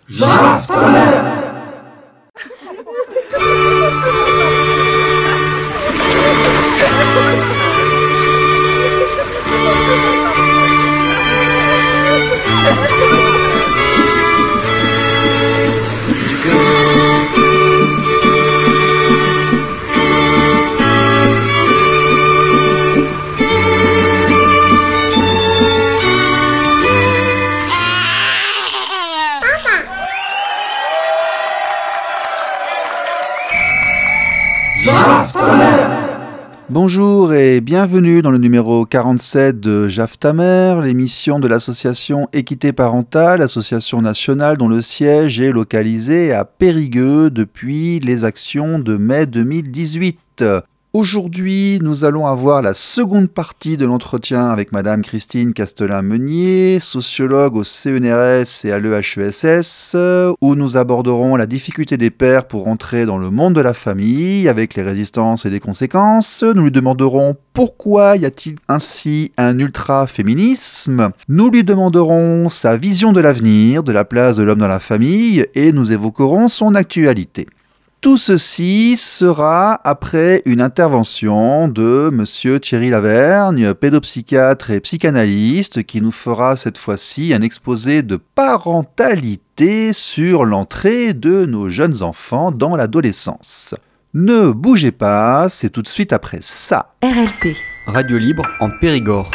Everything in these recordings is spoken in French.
Bonjour et bienvenue dans le numéro 47 de Jaf ta mère, l'émission de l'association Équité Parentale, association nationale dont le siège est localisé à Périgueux depuis les actions de mai 2018. Aujourd'hui, nous allons avoir la seconde partie de l'entretien avec Madame Christine Castelin-Meunier, sociologue au CNRS et à l'EHESS, où nous aborderons la difficulté des pères pour entrer dans le monde de la famille, avec les résistances et les conséquences. Nous lui demanderons pourquoi y a-t-il ainsi un ultra-féminisme. Nous lui demanderons sa vision de l'avenir, de la place de l'homme dans la famille, et nous évoquerons son actualité. Tout ceci sera après une intervention de Monsieur Thierry Lavergne, pédopsychiatre et psychanalyste, qui nous fera cette fois-ci un exposé de parentalité sur l'entrée de nos jeunes enfants dans l'adolescence. Ne bougez pas, c'est tout de suite après ça. RLP. Radio libre en Périgord.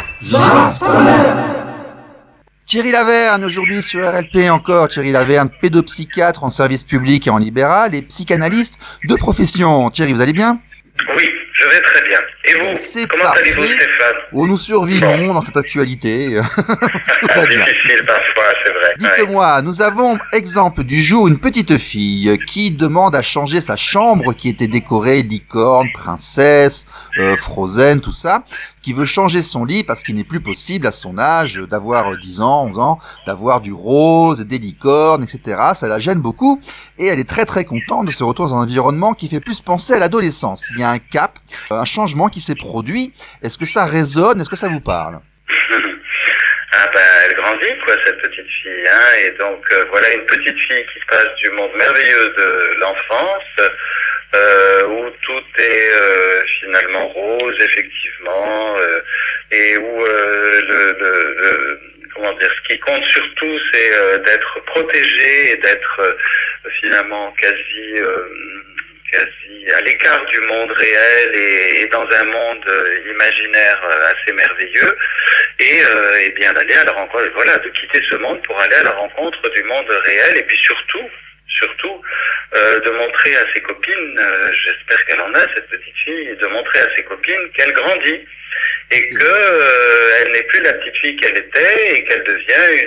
Thierry Lavergne, aujourd'hui sur RLP encore, Thierry Lavergne, pédopsychiatre en service public et en libéral et psychanalyste de profession. Thierry, vous allez bien ? Oui, je vais très bien. Et vous, c'est comment parfait. allez-vous, Stéphane ? Oh, nous survivons dans cette actualité. Tout va bien. Difficile parfois, c'est vrai. Dites-moi, nous avons exemple du jour une petite fille qui demande à changer sa chambre qui était décorée licorne, princesse, Frozen, tout ça, qui veut changer son lit parce qu'il n'est plus possible à son âge d'avoir 10 ans, 11 ans, d'avoir du rose, des licornes, etc. Ça la gêne beaucoup et elle est très très contente de se retrouver dans un environnement qui fait plus penser à l'adolescence. Il y a un cap, un changement qui s'est produit. Est-ce que ça résonne ? Est-ce que ça vous parle ? Ah ben, elle grandit, quoi, cette petite fille, hein, et donc voilà une petite fille qui passe du monde merveilleux de l'enfance, où tout est finalement rose, effectivement, et où comment dire, ce qui compte surtout, c'est d'être protégé et d'être finalement quasi à l'écart du monde réel et dans un monde imaginaire assez merveilleux et bien d'aller à la rencontre, voilà, de quitter ce monde pour aller à la rencontre du monde réel et puis surtout de montrer à ses copines, j'espère qu'elle en a cette petite fille, de montrer à ses copines qu'elle grandit et que elle n'est plus la petite fille qu'elle était et qu'elle devient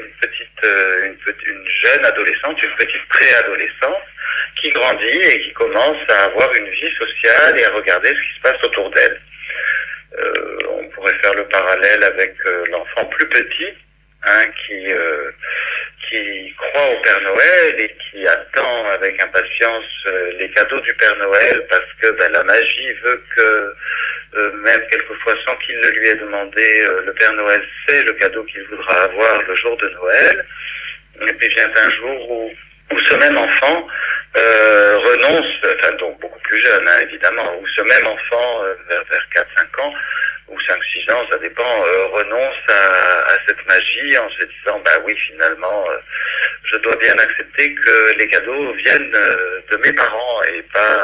une jeune adolescente, une petite préadolescente qui grandit et qui commence à avoir une vie sociale et à regarder ce qui se passe autour d'elle. On pourrait faire le parallèle avec l'enfant plus petit, hein, qui croit au Père Noël et qui attend avec impatience les cadeaux du Père Noël parce que la magie veut que même quelquefois sans qu'il ne lui ait demandé, le Père Noël sait le cadeau qu'il voudra avoir le jour de Noël. Et puis vient un jour où ce même enfant renonce, enfin donc beaucoup plus jeune, hein, évidemment, où ce même enfant vers 4-5 ans ou 5-6 ans, ça dépend, renonce à cette magie en se disant oui, finalement je dois bien accepter que les cadeaux viennent de mes parents et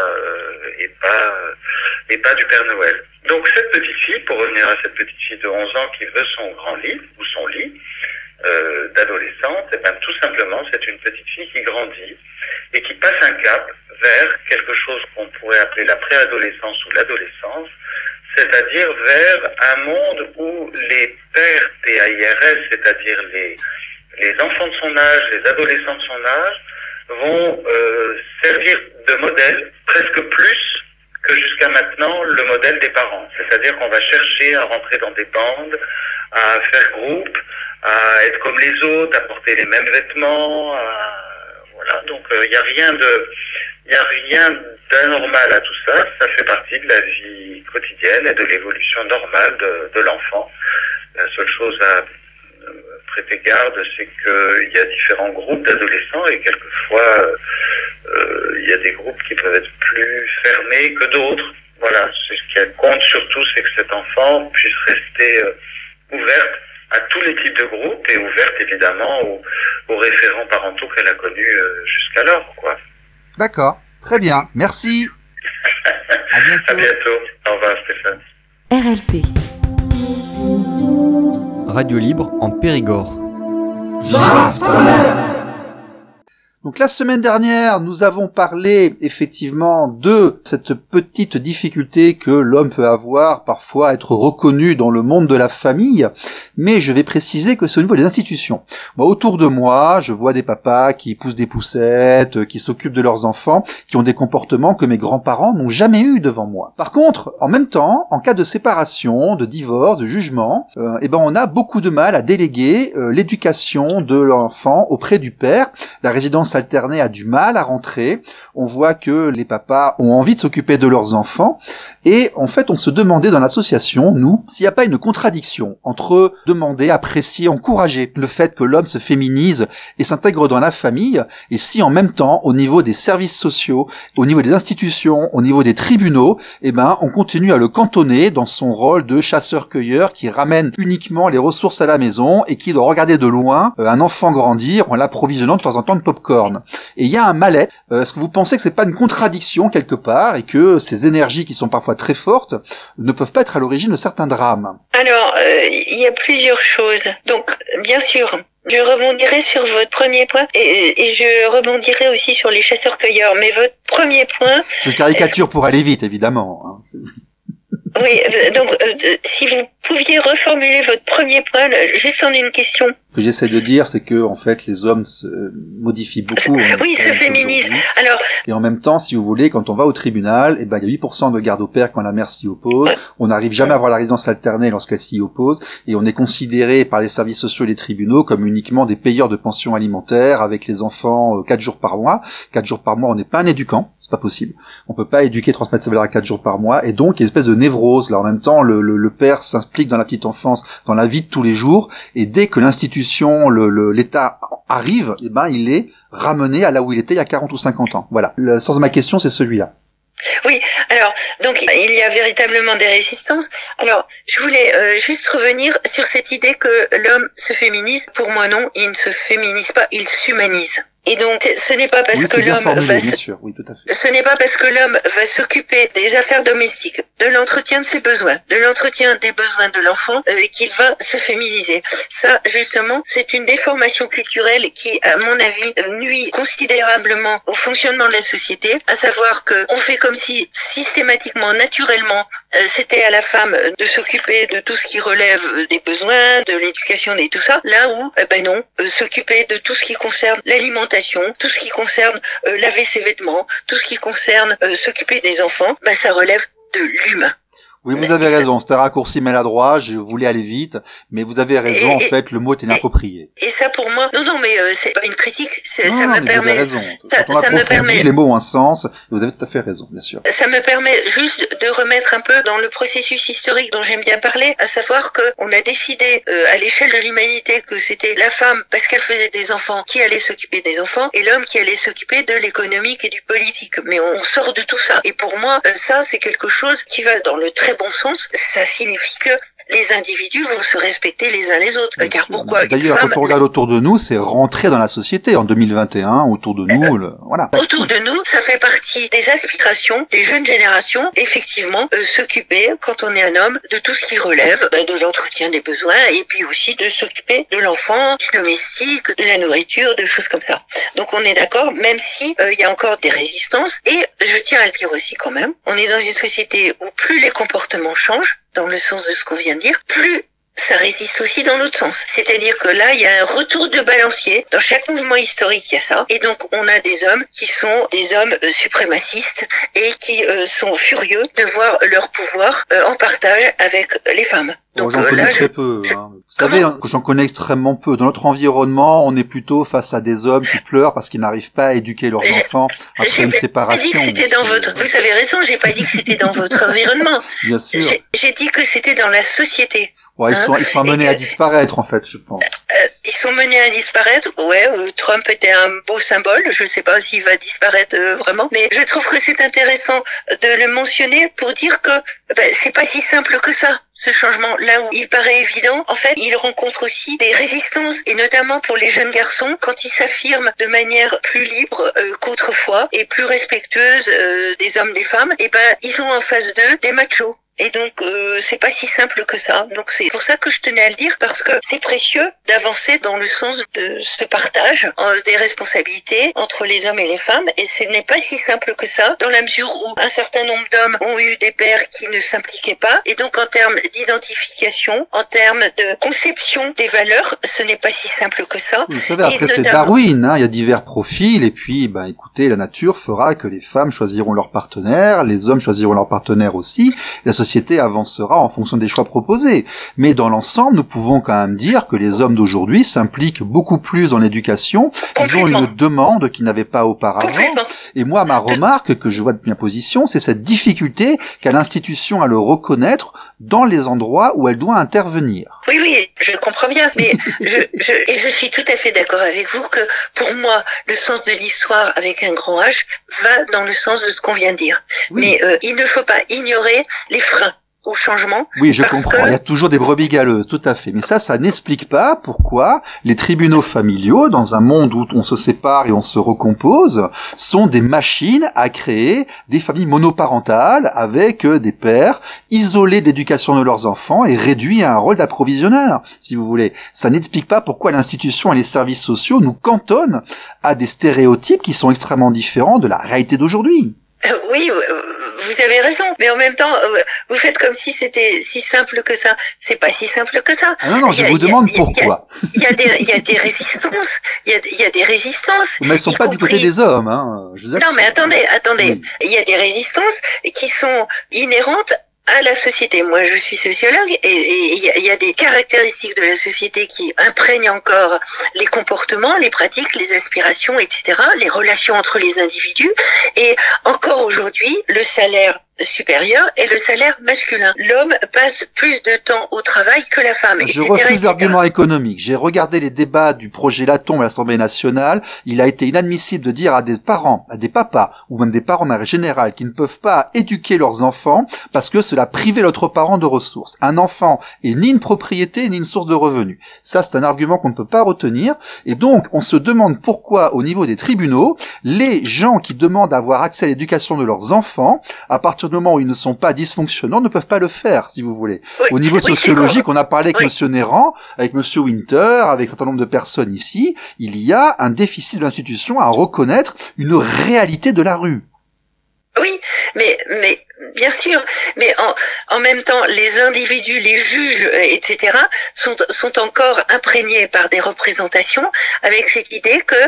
pas du Père Noël. Donc cette petite fille, pour revenir à cette petite fille de 11 ans qui veut son grand lit ou son lit d'adolescente, tout simplement c'est une petite fille qui grandit et qui passe un cap vers quelque chose qu'on pourrait appeler la préadolescence ou l'adolescence, c'est-à-dire vers un monde où les pères PAIRS, c'est-à-dire les enfants de son âge, les adolescents de son âge, vont servir de modèle presque plus que jusqu'à maintenant le modèle des parents. C'est-à-dire qu'on va chercher à rentrer dans des bandes, à faire groupe, à être comme les autres, à porter les mêmes vêtements, voilà. Donc il n'y a rien d'anormal à tout ça. Ça fait partie de la vie quotidienne et de l'évolution normale de l'enfant. La seule chose à prêter garde, c'est qu'il y a différents groupes d'adolescents et quelquefois il y a des groupes qui peuvent être plus fermés que d'autres. Voilà, c'est ce qui compte surtout, c'est que cet enfant puisse rester ouverte à tous les types de groupes et ouverte évidemment aux référents parentaux qu'elle a connus jusqu'alors, quoi. D'accord, très bien, merci. À bientôt. À bientôt. Au revoir Stéphane. RLP. Radio Libre en Périgord. Donc la semaine dernière, nous avons parlé effectivement de cette petite difficulté que l'homme peut avoir parfois à être reconnu dans le monde de la famille, mais je vais préciser que c'est au niveau des institutions. Moi, autour de moi, je vois des papas qui poussent des poussettes, qui s'occupent de leurs enfants, qui ont des comportements que mes grands-parents n'ont jamais eu devant moi. Par contre, en même temps, en cas de séparation, de divorce, de jugement, on a beaucoup de mal à déléguer l'éducation de l'enfant auprès du père. La résidence alternée a du mal à rentrer. On voit que les papas ont envie de s'occuper de leurs enfants. Et en fait, on se demandait dans l'association, nous, s'il n'y a pas une contradiction entre demander, apprécier, encourager le fait que l'homme se féminise et s'intègre dans la famille, et si en même temps, au niveau des services sociaux, au niveau des institutions, au niveau des tribunaux, on continue à le cantonner dans son rôle de chasseur-cueilleur qui ramène uniquement les ressources à la maison et qui doit regarder de loin un enfant grandir en l'approvisionnant de temps en temps de pop-corn. Et il y a un mal-être. Est-ce que vous pensez que c'est pas une contradiction quelque part et que ces énergies qui sont parfois très fortes ne peuvent pas être à l'origine de certains drames? Alors, il y a plusieurs choses. Donc, bien sûr, je rebondirai sur votre premier point et je rebondirai aussi sur les chasseurs-cueilleurs. Mais votre premier point... Je caricature pour aller vite, évidemment. Hein. Oui, donc si vous pouviez reformuler votre premier point, juste en une question. Ce que j'essaie de dire, c'est que en fait, les hommes se modifient beaucoup. Oui, se féminisent. Alors. Et en même temps, si vous voulez, quand on va au tribunal, il y a 8% de garde au père quand la mère s'y oppose. On n'arrive jamais à avoir la résidence alternée lorsqu'elle s'y oppose. Et on est considéré par les services sociaux et les tribunaux comme uniquement des payeurs de pensions alimentaires avec les enfants 4 jours par mois. 4 jours par mois, on n'est pas un éduquant. C'est pas possible. On peut pas éduquer, transmettre sa valeur à 4 jours par mois. Et donc, il y a une espèce de névrose. Là, en même temps, le père s'implique dans la petite enfance, dans la vie de tous les jours. Et dès que l'institution, l'État arrive, il est ramené à là où il était il y a 40 ou 50 ans. Voilà. Le sens de ma question, c'est celui-là. Oui, alors, donc il y a véritablement des résistances. Alors, je voulais juste revenir sur cette idée que l'homme se féminise. Pour moi, non, il ne se féminise pas, il s'humanise. Et donc, ce n'est pas parce que l'homme ce n'est pas parce que l'homme va s'occuper des affaires domestiques, de l'entretien de ses besoins, de l'entretien des besoins de l'enfant, qu'il va se féminiser. Ça, justement, c'est une déformation culturelle qui, à mon avis, nuit considérablement au fonctionnement de la société, à savoir que on fait comme si, systématiquement, naturellement, c'était à la femme de s'occuper de tout ce qui relève des besoins, de l'éducation et tout ça, là où, non, s'occuper de tout ce qui concerne l'alimentation, tout ce qui concerne laver ses vêtements, tout ce qui concerne s'occuper des enfants, ça relève de l'humain. Oui, vous avez raison, c'était un raccourci maladroit, je voulais aller vite, mais vous avez raison, en fait, le mot est inapproprié. Et ça pour moi, non, mais c'est pas une critique, ça me permet... Vous avez raison, quand on approfondit, les mots ont un sens, vous avez tout à fait raison, bien sûr. Ça me permet juste de remettre un peu dans le processus historique dont j'aime bien parler, à savoir que on a décidé à l'échelle de l'humanité que c'était la femme, parce qu'elle faisait des enfants, qui allait s'occuper des enfants, et l'homme qui allait s'occuper de l'économique et du politique. Mais on sort de tout ça. Et pour moi, ça, c'est quelque chose qui va dans le très bon sens. Ça signifie que les individus vont se respecter les uns les autres. Car pourquoi D'ailleurs, quand on regarde autour de nous, c'est rentrer dans la société en 2021, autour de nous, voilà. Autour de nous, ça fait partie des aspirations des jeunes générations, effectivement, s'occuper, quand on est un homme, de tout ce qui relève de l'entretien des besoins, et puis aussi de s'occuper de l'enfant, du domestique, de la nourriture, de choses comme ça. Donc on est d'accord, même si il y a encore des résistances, et je tiens à le dire aussi quand même, on est dans une société où plus les comportements changent, dans le sens de ce qu'on vient de dire, plus ça résiste aussi dans l'autre sens. C'est-à-dire que là, il y a un retour de balancier. Dans chaque mouvement historique, il y a ça. Et donc, on a des hommes qui sont des hommes suprémacistes et qui sont furieux de voir leur pouvoir en partage avec les femmes. Donc, j'en connais très peu. Vous savez, j'en connais extrêmement peu. Dans notre environnement, on est plutôt face à des hommes qui pleurent parce qu'ils n'arrivent pas à éduquer leurs enfants après une séparation. J'ai dit que c'était dans votre... Vous avez raison, j'ai pas dit que c'était dans votre environnement. Bien sûr. J'ai dit que c'était dans la société. Ouais, ils sont amenés à disparaître, en fait, je pense. Ils sont menés à disparaître. Ouais, Trump était un beau symbole. Je ne sais pas s'il va disparaître vraiment, mais je trouve que c'est intéressant de le mentionner pour dire que c'est pas si simple que ça, ce changement. Là où il paraît évident, en fait, il rencontre aussi des résistances, et notamment pour les jeunes garçons, quand ils s'affirment de manière plus libre qu'autrefois et plus respectueuse des hommes, des femmes, et ils ont en face d'eux des machos. Et donc, c'est pas si simple que ça. Donc, c'est pour ça que je tenais à le dire, parce que c'est précieux d'avancer dans le sens de ce partage des responsabilités entre les hommes et les femmes. Et ce n'est pas si simple que ça, dans la mesure où un certain nombre d'hommes ont eu des pères qui ne s'impliquaient pas. Et donc, en termes d'identification, en termes de conception des valeurs, ce n'est pas si simple que ça. Vous savez, après, c'est Darwin, hein. Il y a divers profils. Et puis, écoutez, la nature fera que les femmes choisiront leur partenaire, les hommes choisiront leur partenaire aussi. La société avancera en fonction des choix proposés. Mais dans l'ensemble, nous pouvons quand même dire que les hommes d'aujourd'hui s'impliquent beaucoup plus dans l'éducation. Ils ont une demande qu'ils n'avaient pas auparavant. Et moi, ma remarque que je vois de ma position, c'est cette difficulté qu'a l'institution à le reconnaître dans les endroits où elle doit intervenir. Oui, je comprends bien, mais je suis tout à fait d'accord avec vous que pour moi, le sens de l'histoire avec un grand H va dans le sens de ce qu'on vient de dire. Oui. Mais il ne faut pas ignorer les freins au changement. Oui, je comprends. Il y a toujours des brebis galeuses, tout à fait. Mais ça n'explique pas pourquoi les tribunaux familiaux, dans un monde où on se sépare et on se recompose, sont des machines à créer des familles monoparentales avec des pères isolés d'éducation de leurs enfants et réduits à un rôle d'approvisionneur, si vous voulez. Ça n'explique pas pourquoi l'institution et les services sociaux nous cantonnent à des stéréotypes qui sont extrêmement différents de la réalité d'aujourd'hui. Oui, vous avez raison, mais en même temps, vous faites comme si c'était si simple que ça. C'est pas si simple que ça. Ah non, je vous demande pourquoi. Il y a des résistances. Il y a des résistances. Mais elles sont pas du côté des hommes, hein. Je vous assure. Non, mais attendez. Oui. Il y a des résistances qui sont inhérentes à la société. Moi, je suis sociologue et il y a des caractéristiques de la société qui imprègnent encore les comportements, les pratiques, les aspirations, etc., les relations entre les individus. Et encore aujourd'hui, le salaire supérieur et le salaire masculin. L'homme passe plus de temps au travail que la femme. Je refuse l'argument économique. J'ai regardé les débats du projet Laton à l'Assemblée nationale. Il a été inadmissible de dire à des parents, à des papas, ou même des parents de manière générale, qui ne peuvent pas éduquer leurs enfants parce que cela privait l'autre parent de ressources. Un enfant est ni une propriété, ni une source de revenus. Ça, c'est un argument qu'on ne peut pas retenir. Et donc, on se demande pourquoi, au niveau des tribunaux, les gens qui demandent à avoir accès à l'éducation de leurs enfants, à partir du moment où ils ne sont pas dysfonctionnants, ne peuvent pas le faire, si vous voulez. Oui, au niveau sociologique, on a parlé avec Monsieur Néran, avec Monsieur Winter, avec un certain nombre de personnes ici, il y a un déficit de l'institution à reconnaître une réalité de la rue. Oui, mais bien sûr, mais en même temps, les individus, les juges, etc., sont encore imprégnés par des représentations avec cette idée que,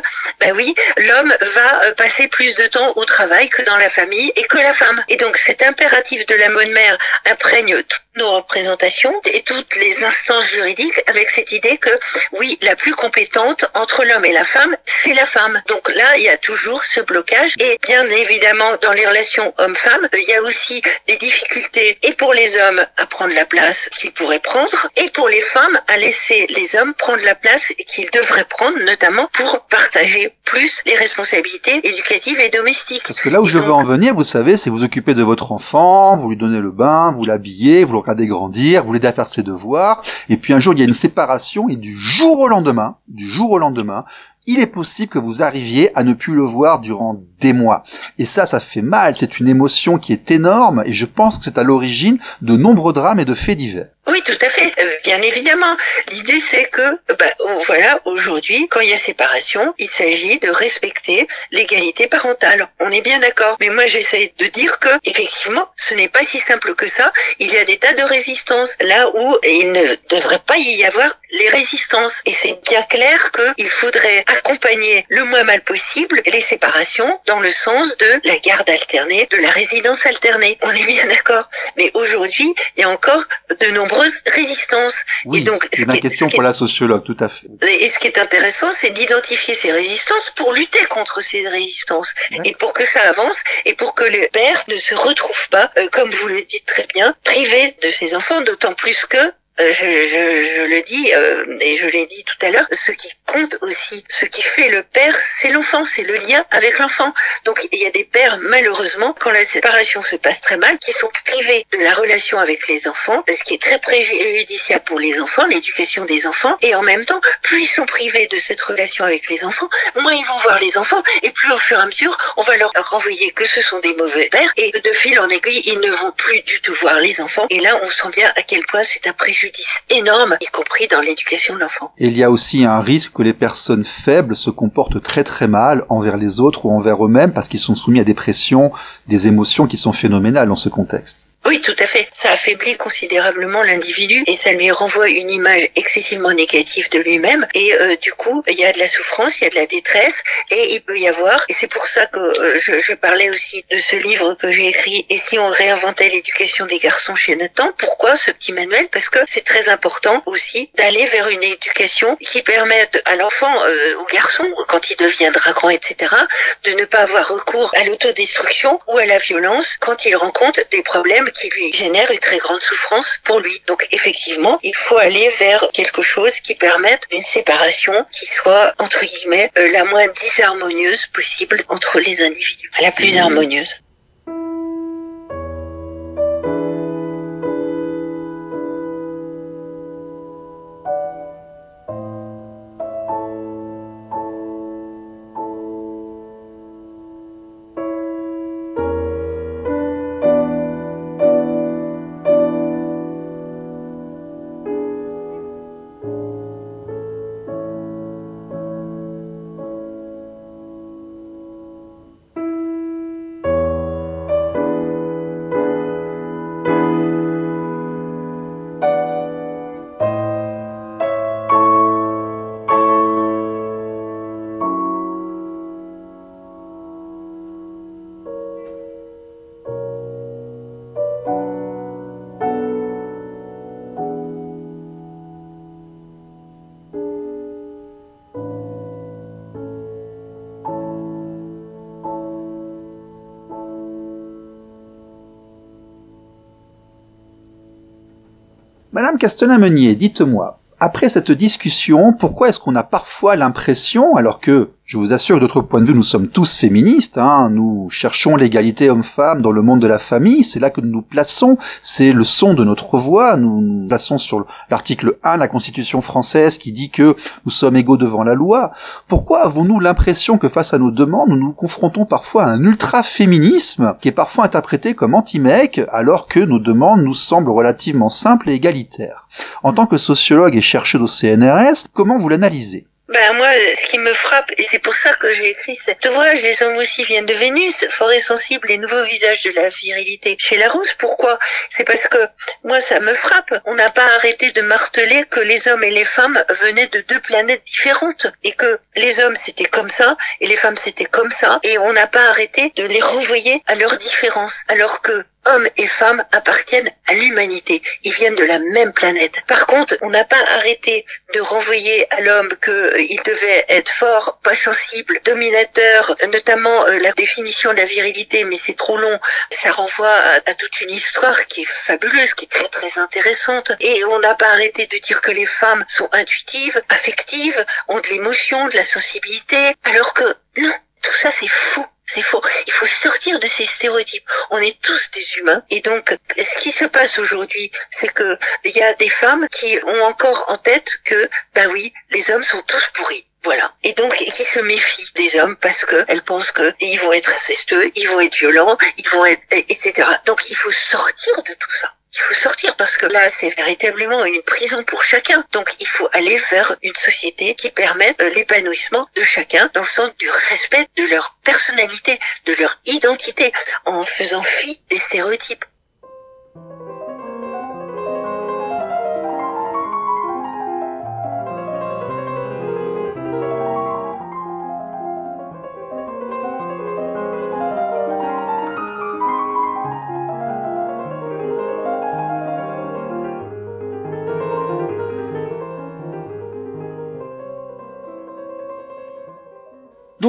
l'homme va passer plus de temps au travail que dans la famille et que la femme. Et donc, cet impératif de la bonne mère imprègne toutes nos représentations et toutes les instances juridiques avec cette idée que, oui, la plus compétente entre l'homme et la femme, c'est la femme. Donc là, il y a toujours ce blocage et bien évidemment, dans les relations homme-femme, il y a aussi des difficultés et pour les hommes à prendre la place qu'ils pourraient prendre et pour les femmes à laisser les hommes prendre la place qu'ils devraient prendre, notamment pour partager plus les responsabilités éducatives et domestiques. Parce que là où je veux en venir, vous savez, c'est vous occuper de votre enfant, vous lui donnez le bain, vous l'habillez, vous le regardez grandir, vous l'aidez à faire ses devoirs, et puis un jour il y a une séparation et du jour au lendemain, il est possible que vous arriviez à ne plus le voir durant des mois. Et ça fait mal, c'est une émotion qui est énorme, et je pense que c'est à l'origine de nombreux drames et de faits divers. Oui, tout à fait. Bien évidemment. L'idée, c'est que, aujourd'hui, quand il y a séparation, il s'agit de respecter l'égalité parentale. On est bien d'accord. Mais moi, j'essaie de dire que, effectivement, ce n'est pas si simple que ça. Il y a des tas de résistances là où il ne devrait pas y avoir les résistances. Et c'est bien clair qu'il faudrait accompagner le moins mal possible les séparations dans le sens de la garde alternée, de la résidence alternée. On est bien d'accord. Mais aujourd'hui, il y a encore de nombreuses résistances. Oui, et donc, c'est une question pour la sociologue, tout à fait. Et ce qui est intéressant, c'est d'identifier ces résistances pour lutter contre ces résistances. Ouais. Et pour que ça avance, et pour que le père ne se retrouve pas, comme vous le dites très bien, privé de ses enfants, d'autant plus que je le dis, et je l'ai dit tout à l'heure, ce qui compte aussi, ce qui fait le père, c'est l'enfant, c'est le lien avec l'enfant. Donc il y a des pères, malheureusement, quand la séparation se passe très mal, qui sont privés de la relation avec les enfants, ce qui est très préjudiciable pour les enfants, l'éducation des enfants, et en même temps, plus ils sont privés de cette relation avec les enfants, moins ils vont voir les enfants, et plus au fur et à mesure, on va leur renvoyer que ce sont des mauvais pères, et de fil en aiguille, ils ne vont plus du tout voir les enfants, et là on sent bien à quel point c'est un préjudice énorme, y compris dans l'éducation de l'enfant. Et il y a aussi un risque que les personnes faibles se comportent très très mal envers les autres ou envers eux-mêmes parce qu'ils sont soumis à des pressions, des émotions qui sont phénoménales dans ce contexte. Oui, tout à fait. Ça affaiblit considérablement l'individu et ça lui renvoie une image excessivement négative de lui-même. Et du coup, il y a de la souffrance, il y a de la détresse et il peut y avoir, et c'est pour ça que je parlais aussi de ce livre que j'ai écrit, Et si on réinventait l'éducation des garçons chez Nathan. Pourquoi ce petit manuel? Parce que c'est très important aussi d'aller vers une éducation qui permette à l'enfant, au garçon, quand il deviendra grand, etc., de ne pas avoir recours à l'autodestruction ou à la violence quand il rencontre des problèmes qui lui génère une très grande souffrance pour lui. Donc effectivement, il faut aller vers quelque chose qui permette une séparation qui soit, entre guillemets, la moins disharmonieuse possible entre les individus, la plus harmonieuse. Madame Castelin-Meunier, dites-moi, après cette discussion, pourquoi est-ce qu'on a parfois l'impression, alors que, je vous assure que d'autre point de vue, nous sommes tous féministes, nous cherchons l'égalité homme-femme dans le monde de la famille, c'est là que nous nous plaçons, c'est le son de notre voix, nous nous plaçons sur l'article 1 de la Constitution française qui dit que nous sommes égaux devant la loi. Pourquoi avons-nous l'impression que face à nos demandes, nous nous confrontons parfois à un ultra-féminisme qui est parfois interprété comme anti-mec, alors que nos demandes nous semblent relativement simples et égalitaires? En tant que sociologue et chercheuse au CNRS, comment vous l'analysez? Moi, ce qui me frappe, et c'est pour ça que j'ai écrit cet ouvrage, Les hommes aussi viennent de Vénus, fort et sensible, les nouveaux visages de la virilité chez Larousse. Pourquoi? C'est parce que, moi, ça me frappe. On n'a pas arrêté de marteler que les hommes et les femmes venaient de deux planètes différentes, et que les hommes c'était comme ça, et les femmes c'était comme ça, et on n'a pas arrêté de les renvoyer à leurs différences, alors que hommes et femmes appartiennent à l'humanité. Ils viennent de la même planète. Par contre, on n'a pas arrêté de renvoyer à l'homme qu'il devait être fort, pas sensible, dominateur, notamment la définition de la virilité, mais c'est trop long. Ça renvoie à toute une histoire qui est fabuleuse, qui est très très intéressante. Et on n'a pas arrêté de dire que les femmes sont intuitives, affectives, ont de l'émotion, de la sensibilité, alors que non, tout ça c'est faux. C'est faux. Il faut sortir de ces stéréotypes. On est tous des humains. Et donc, ce qui se passe aujourd'hui, c'est que il y a des femmes qui ont encore en tête que, oui, les hommes sont tous pourris. Voilà. Et donc, qui se méfient des hommes parce que elles pensent que ils vont être incestueux, ils vont être violents, ils vont être, etc. Donc, il faut sortir de tout ça. Il faut sortir parce que là, c'est véritablement une prison pour chacun. Donc, il faut aller vers une société qui permette l'épanouissement de chacun dans le sens du respect de leur personnalité, de leur identité, en faisant fi des stéréotypes.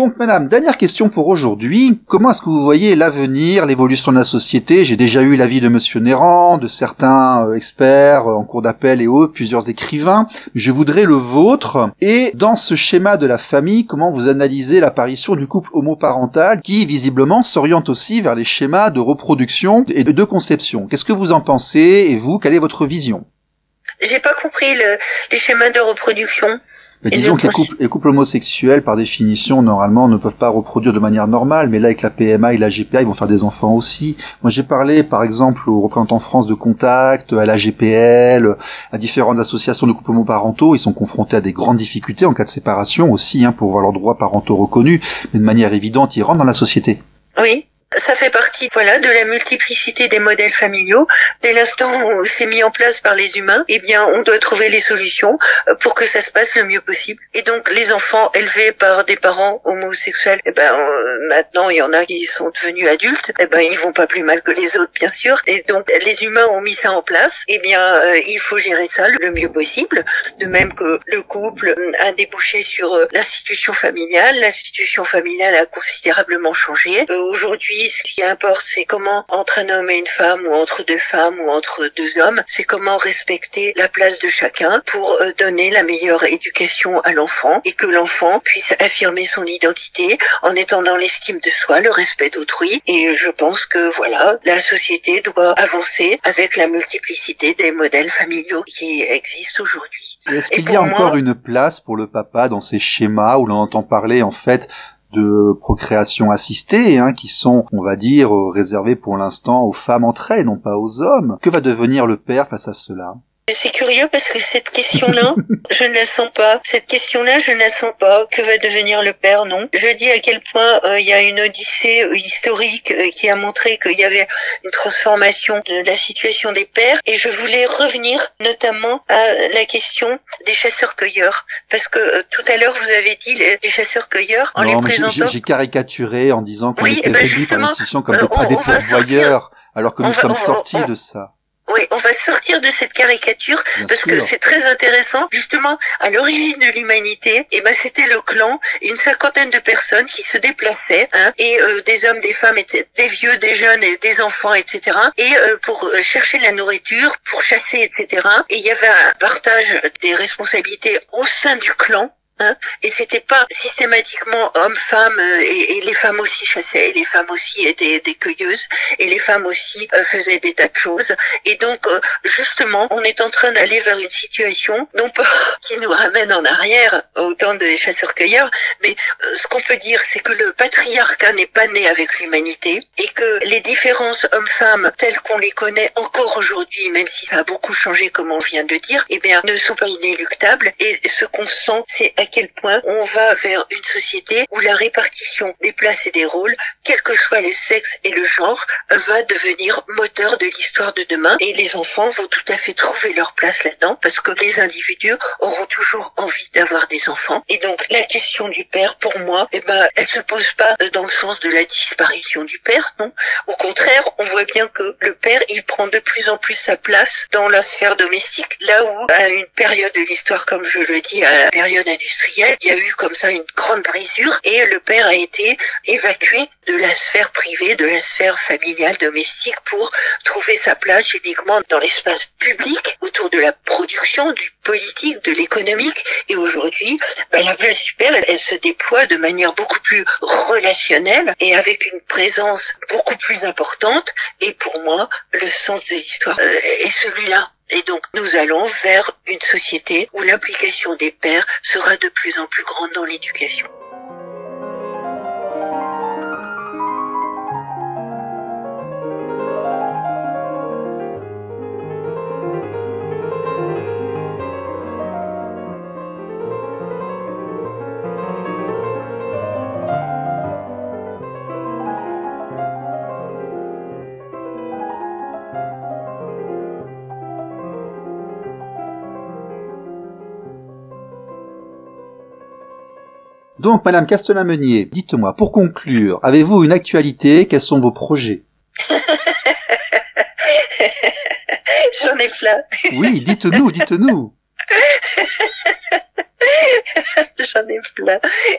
Donc, madame, dernière question pour aujourd'hui. Comment est-ce que vous voyez l'avenir, l'évolution de la société? J'ai déjà eu l'avis de monsieur Néran, de certains experts en cours d'appel et autres, plusieurs écrivains. Je voudrais le vôtre. Et dans ce schéma de la famille, comment vous analysez l'apparition du couple homoparental qui, visiblement, s'oriente aussi vers les schémas de reproduction et de conception? Qu'est-ce que vous en pensez? Et vous, quelle est votre vision? J'ai pas compris les schémas de reproduction. Mais disons que les couples homosexuels, par définition, normalement, ne peuvent pas reproduire de manière normale, mais là, avec la PMA et la GPA, ils vont faire des enfants aussi. Moi, j'ai parlé, par exemple, aux représentants France de Contact, à la GPL, à différentes associations de couples homoparentaux. Ils sont confrontés à des grandes difficultés en cas de séparation aussi, pour voir leurs droits parentaux reconnus, mais de manière évidente, ils rentrent dans la société. Oui. Ça fait partie, de la multiplicité des modèles familiaux. Dès l'instant où c'est mis en place par les humains, on doit trouver les solutions pour que ça se passe le mieux possible. Et donc, les enfants élevés par des parents homosexuels, maintenant, il y en a qui sont devenus adultes, ils vont pas plus mal que les autres, bien sûr. Et donc, les humains ont mis ça en place. Il faut gérer ça le mieux possible. De même que le couple a débouché sur l'institution familiale. L'institution familiale a considérablement changé. Aujourd'hui, ce qui importe, c'est comment, entre un homme et une femme, ou entre deux femmes, ou entre deux hommes, c'est comment respecter la place de chacun pour donner la meilleure éducation à l'enfant et que l'enfant puisse affirmer son identité en étant dans l'estime de soi, le respect d'autrui. Et je pense que la société doit avancer avec la multiplicité des modèles familiaux qui existent aujourd'hui. Est-ce qu'il y a encore une place pour le papa dans ces schémas où l'on entend parler, en fait, de procréation assistée, qui sont, on va dire, réservées pour l'instant aux femmes entre elles, non pas aux hommes? Que va devenir le père face à cela? C'est curieux parce que cette question-là, je ne la sens pas. Cette question-là, je ne la sens pas. Que va devenir le père? Non. Je dis à quel point il y a une odyssée historique qui a montré qu'il y avait une transformation de la situation des pères. Et je voulais revenir notamment à la question des chasseurs-cueilleurs. Parce que tout à l'heure, vous avez dit les chasseurs-cueilleurs en les présentant... J'ai caricaturé en disant qu'on était réduits par l'institution comme des pourvoyeurs, alors que nous sommes sortis de ça. Oui, on va sortir de cette caricature parce que c'est très intéressant. Justement, à l'origine de l'humanité, c'était le clan, une cinquantaine de personnes qui se déplaçaient, et des hommes, des femmes, des vieux, des jeunes et des enfants, etc. Et pour chercher la nourriture, pour chasser, etc. Et il y avait un partage des responsabilités au sein du clan. Et c'était pas systématiquement hommes-femmes, et les femmes aussi chassaient, et les femmes aussi étaient des cueilleuses, et les femmes aussi faisaient des tas de choses. Et donc, justement, on est en train d'aller vers une situation, non pas qui nous ramène en arrière au temps des chasseurs-cueilleurs, mais ce qu'on peut dire, c'est que le patriarcat n'est pas né avec l'humanité, et que les différences hommes-femmes, telles qu'on les connaît encore aujourd'hui, même si ça a beaucoup changé, comme on vient de dire, ne sont pas inéluctables. Et ce qu'on sent, c'est à quel point on va vers une société où la répartition des places et des rôles, quel que soit le sexe et le genre, va devenir moteur de l'histoire de demain. Et les enfants vont tout à fait trouver leur place là-dedans parce que les individus auront toujours envie d'avoir des enfants. Et donc la question du père, pour moi, elle se pose pas dans le sens de la disparition du père, non. Au contraire, on voit bien que le père, il prend de plus en plus sa place dans la sphère domestique, là où à une période de l'histoire, comme je le dis, à la période industrielle, il y a eu comme ça une grande brisure et le père a été évacué de la sphère privée, de la sphère familiale, domestique pour trouver sa place uniquement dans l'espace public autour de la production, du politique, de l'économique. Et aujourd'hui, la place du père, elle se déploie de manière beaucoup plus relationnelle et avec une présence beaucoup plus importante. Et pour moi, le sens de l'histoire est celui-là. Et donc, nous allons vers une société où l'implication des pères sera de plus en plus grande dans l'éducation. Donc, Madame Castelin-Meunier, dites-moi, pour conclure, avez-vous une actualité? Quels sont vos projets? J'en ai plein. Oui, dites-nous. J'en ai plein.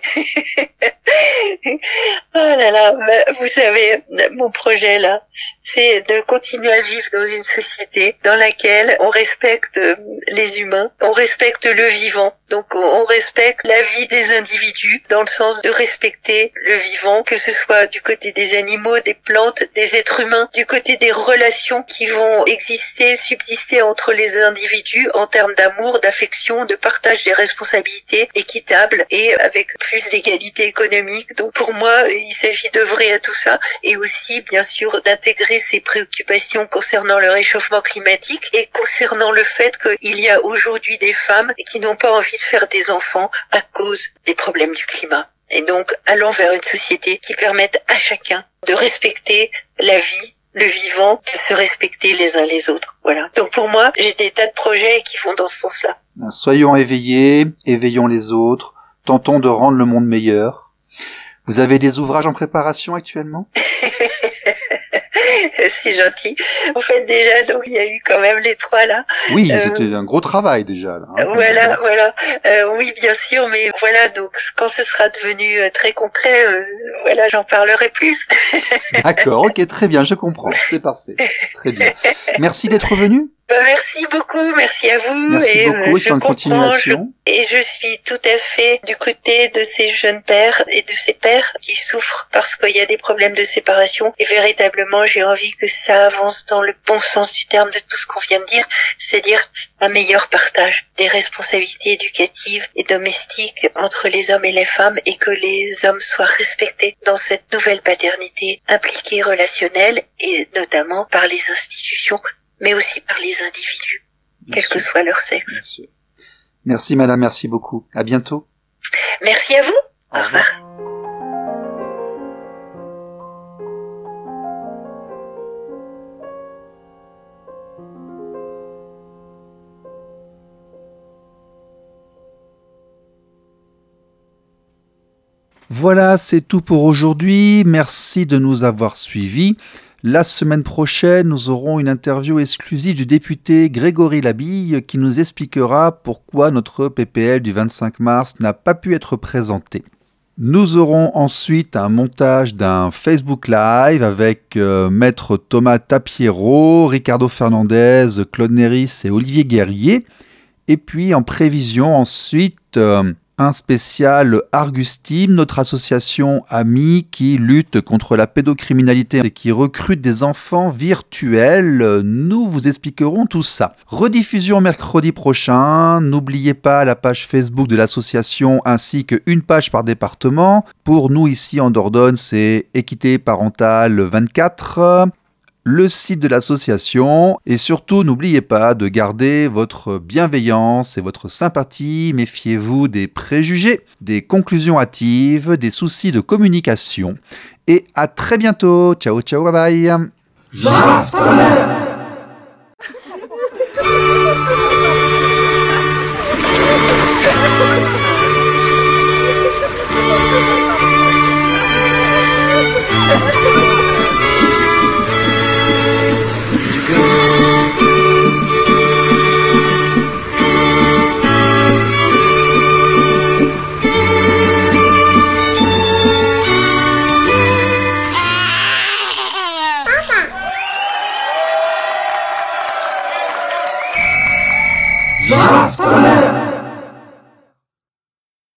Oh là là, vous savez, mon projet là, c'est de continuer à vivre dans une société dans laquelle on respecte les humains, on respecte le vivant. Donc on respecte la vie des individus dans le sens de respecter le vivant, que ce soit du côté des animaux, des plantes, des êtres humains, du côté des relations qui vont exister, subsister entre les individus en termes d'amour, d'affection, de partage des responsabilités équitable et avec plus d'égalité économique. Donc pour moi, il s'agit d'œuvrer à tout ça et aussi bien sûr d'intégrer ces préoccupations concernant le réchauffement climatique et concernant le fait qu'il y a aujourd'hui des femmes qui n'ont pas envie de faire des enfants à cause des problèmes du climat. Et donc, allons vers une société qui permette à chacun de respecter la vie, le vivant, de se respecter les uns les autres. Voilà. Donc pour moi, j'ai des tas de projets qui vont dans ce sens-là. Soyons éveillés, éveillons les autres, tentons de rendre le monde meilleur. Vous avez des ouvrages en préparation actuellement ? C'est gentil. En fait, déjà, donc il y a eu quand même les 3 là. Oui, c'était un gros travail déjà. Là, hein, voilà. Oui, bien sûr, mais voilà. Donc, quand ce sera devenu très concret, voilà, j'en parlerai plus. D'accord, ok, très bien, je comprends. C'est parfait. Très bien. Merci d'être venu. Merci beaucoup, merci à vous. Merci beaucoup, c'est une continuation. Et je suis tout à fait du côté de ces jeunes pères et de ces pères qui souffrent parce qu'il y a des problèmes de séparation. Et véritablement, j'ai envie que ça avance dans le bon sens du terme de tout ce qu'on vient de dire, c'est-à-dire un meilleur partage des responsabilités éducatives et domestiques entre les hommes et les femmes et que les hommes soient respectés dans cette nouvelle paternité impliquée relationnelle et notamment par les institutions mais aussi par les individus, quel que soit leur sexe. Bien sûr. Merci madame, merci beaucoup. À bientôt. Merci à vous. Au revoir. Voilà, c'est tout pour aujourd'hui. Merci de nous avoir suivis. La semaine prochaine, nous aurons une interview exclusive du député Grégory Labille qui nous expliquera pourquoi notre PPL du 25 mars n'a pas pu être présenté. Nous aurons ensuite un montage d'un Facebook Live avec Maître Thomas Tapiero, Ricardo Fernandez, Claude Néris et Olivier Guerrier. Et puis en prévision ensuite... un spécial Argustime, notre association amie qui lutte contre la pédocriminalité et qui recrute des enfants virtuels. Nous vous expliquerons tout ça. Rediffusion mercredi prochain. N'oubliez pas la page Facebook de l'association ainsi qu'une page par département. Pour nous ici en Dordogne, c'est Équité Parentale 24. Le site de l'association et surtout n'oubliez pas de garder votre bienveillance et votre sympathie, méfiez-vous des préjugés, des conclusions hâtives, des soucis de communication et à très bientôt, ciao ciao, bye bye.